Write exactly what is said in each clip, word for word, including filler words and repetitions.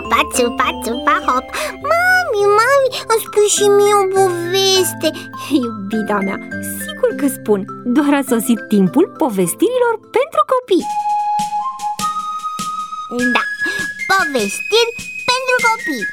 țupa, țupa, țupa, hop. Mami, mami, îmi spui și mie o poveste. Iubita mea, sigur că spun. Doar a sosit timpul povestirilor pentru copii. Da, povestiri pentru copii.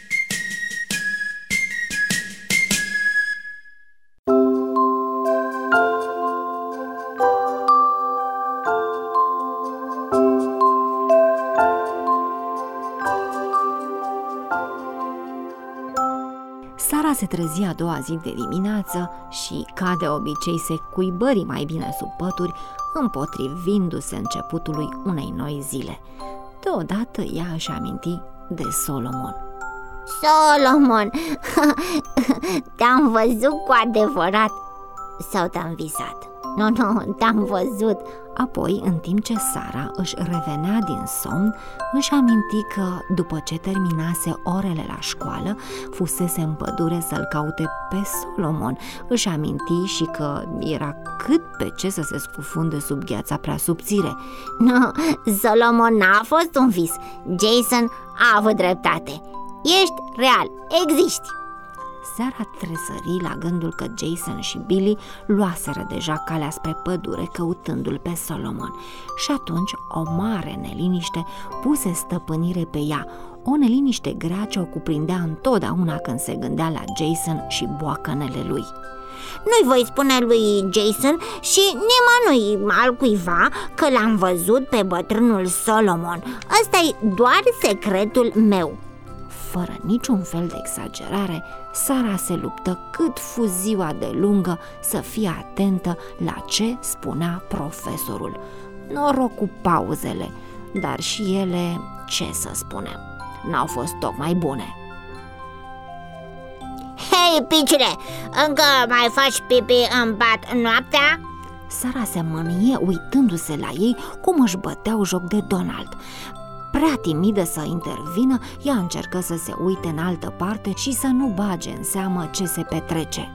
Sara se trezi a doua zi de dimineață și, ca de obicei, se cuibări mai bine sub pături, împotrivindu-se începutului unei noi zile. Deodată ea își aminti de Solomon. Solomon, te-am văzut cu adevărat sau te-am visat? Nu, nu, te-am văzut. Apoi, în timp ce Sara își revenea din somn, își aminti că, după ce terminase orele la școală, fusese în pădure să-l caute pe Solomon. Își aminti și că era cât pe ce să se scufunde sub gheața prea subțire. Nu, Solomon n-a fost un vis. Jason a avut dreptate. Ești real, existi. Seara tresări la gândul că Jason și Billy luaseră deja calea spre pădure căutându-l pe Solomon. Și atunci o mare neliniște puse stăpânire pe ea, o neliniște grea ce o cuprindea întotdeauna când se gândea la Jason și boacănele lui. Nu-i voi spune lui Jason și nimănui altcuiva că l-am văzut pe bătrânul Solomon. Ăsta-i doar secretul meu. Fără niciun fel de exagerare, Sara se luptă cât fu ziua de lungă să fie atentă la ce spunea profesorul. Noroc cu pauzele, dar și ele, ce să spunem, n-au fost tocmai bune. Hei, piciule, încă mai faci pipi în pat noaptea? Sara se mânie uitându-se la ei cum își băteau joc de Donald. Prea timidă să intervină, ea încercă să se uite în altă parte și să nu bage în seamă ce se petrece.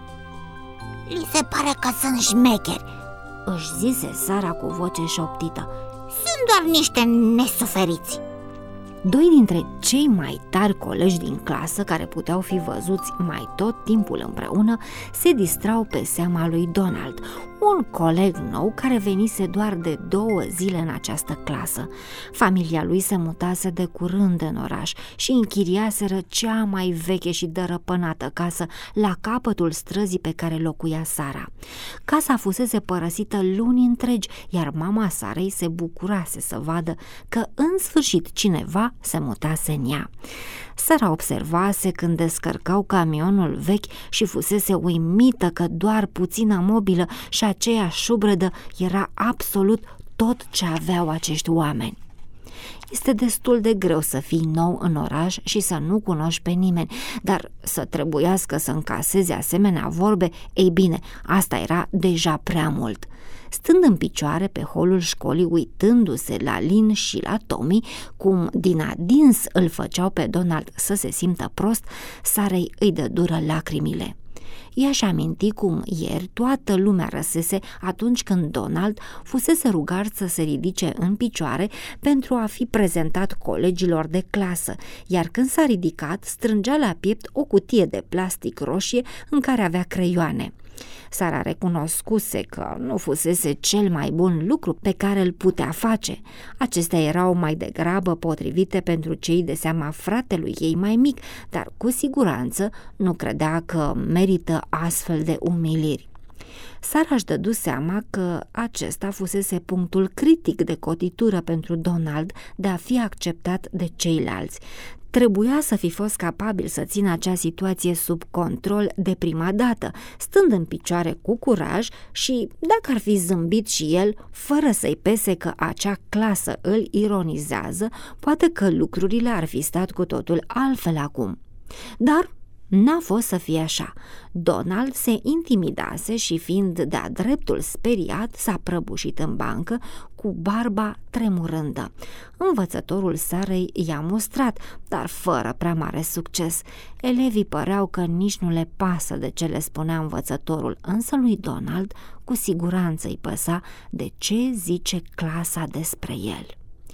Li se pare că sunt șmecheri, își zise Sara cu voce șoptită. Sunt doar niște nesuferiți. Doi dintre cei mai tari colegi din clasă, care puteau fi văzuți mai tot timpul împreună, se distrau pe seama lui Donald, un coleg nou care venise doar de două zile în această clasă. Familia lui se mutase de curând în oraș și închiriaseră cea mai veche și dărăpânată casă la capătul străzii pe care locuia Sara. Casa fusese părăsită luni întregi, iar mama Sarei se bucurase să vadă că în sfârșit cineva se mutase în ea. Sara observase când descărcau camionul vechi și fusese uimită că doar puțină mobilă și aceea șubredă era absolut tot ce aveau acești oameni. Este destul de greu să fii nou în oraș și să nu cunoști pe nimeni, dar să trebuiască să încaseze asemenea vorbe, ei bine, asta era deja prea mult. Stând în picioare pe holul școlii, uitându-se la Lynn și la Tommy, cum din adins îl făceau pe Donald să se simtă prost, Sarei îi dădură lacrimile. Ea și aminti cum ieri toată lumea răsese atunci când Donald fusese rugat să se ridice în picioare pentru a fi prezentat colegilor de clasă, iar când s-a ridicat, strângea la piept o cutie de plastic roșie în care avea creioane. Sara recunoscuse că nu fusese cel mai bun lucru pe care îl putea face. Acestea erau mai degrabă potrivite pentru cei de seama fratelui ei mai mic, dar cu siguranță nu credea că merită astfel de umiliri. Sara își dădu seama că acesta fusese punctul critic de cotitură pentru Donald de a fi acceptat de ceilalți. Trebuia să fi fost capabil să țină acea situație sub control de prima dată, stând în picioare cu curaj și, dacă ar fi zâmbit și el, fără să-i pese că acea clasă îl ironizează, poate că lucrurile ar fi stat cu totul altfel acum. Dar n-a fost să fie așa. Donald se intimidase și, fiind de-a dreptul speriat, s-a prăbușit în bancă cu barba tremurândă. Învățătorul Sarei i-a mustrat, dar fără prea mare succes. Elevii păreau că nici nu le pasă de ce le spunea învățătorul, însă lui Donald cu siguranță îi păsa de ce zice clasa despre el.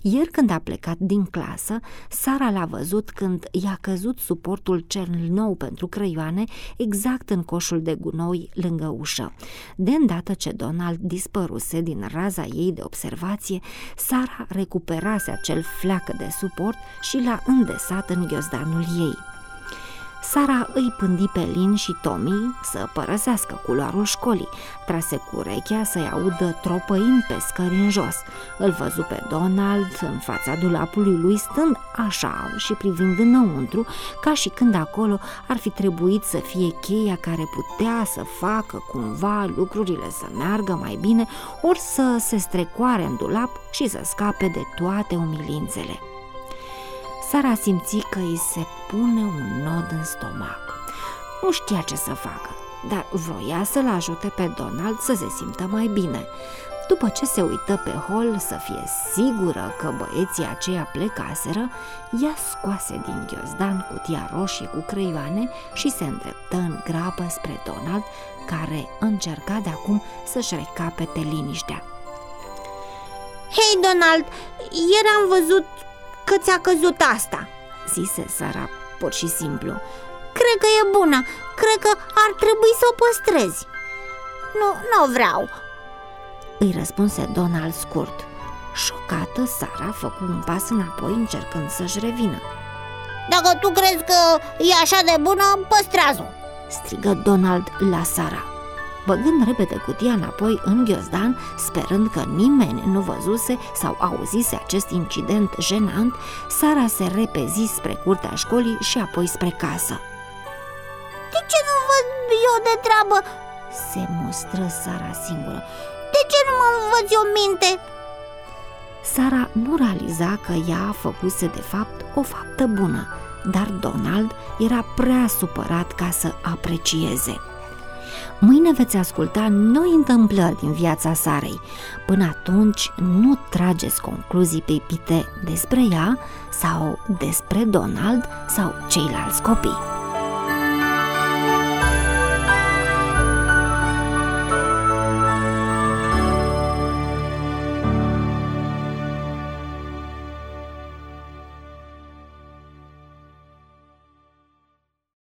Ieri când a plecat din clasă, Sara l-a văzut când i-a căzut suportul cel nou pentru creioane exact în coșul de gunoi lângă ușă. De îndată ce Donald dispăruse din raza ei de observație, Sara recuperase acel fleacă de suport și l-a îndesat în ghiozdanul ei. Sara îi pândi pe Lin și Tommy să părăsească culoarul școlii, trase cu urechea să-i audă tropăind pe scări în jos. Îl văzu pe Donald în fața dulapului lui, stând așa și privind înăuntru, ca și când acolo ar fi trebuit să fie cheia care putea să facă cumva lucrurile să meargă mai bine, ori să se strecoare în dulap și să scape de toate umilințele. Sara simți că îi se pune un nod în stomac. Nu știa ce să facă, dar vroia să-l ajute pe Donald să se simtă mai bine. După ce se uită pe hol să fie sigură că băieții aceia plecaseră, ea scoase din ghiozdan cutia roșie cu creioane și se îndreptă în grabă spre Donald, care încerca de acum să-și recapete liniștea. Hei, Donald, ieri am văzut că ți-a căzut asta, zise Sara pur și simplu. Cred că e bună, cred că ar trebui să o păstrezi. Nu, nu vreau, îi răspunse Donald scurt. Șocată, Sara făcu un pas înapoi încercând să-și revină. Dacă tu crezi că e așa de bună, păstrează-o, strigă Donald la Sara. Băgând repede cutia înapoi în ghiozdan, sperând că nimeni nu văzuse sau auzise acest incident jenant, Sara se repezi spre curtea școlii și apoi spre casă. De ce nu văd eu de treabă? Se mustră Sara singură. De ce nu mă învăț eu minte? Sara nu realiza că ea făcuse de fapt o faptă bună, dar Donald era prea supărat ca să aprecieze. Mâine veți asculta noi întâmplări din viața Sarei. Până atunci nu trageți concluzii pripite despre ea sau despre Donald sau ceilalți copii.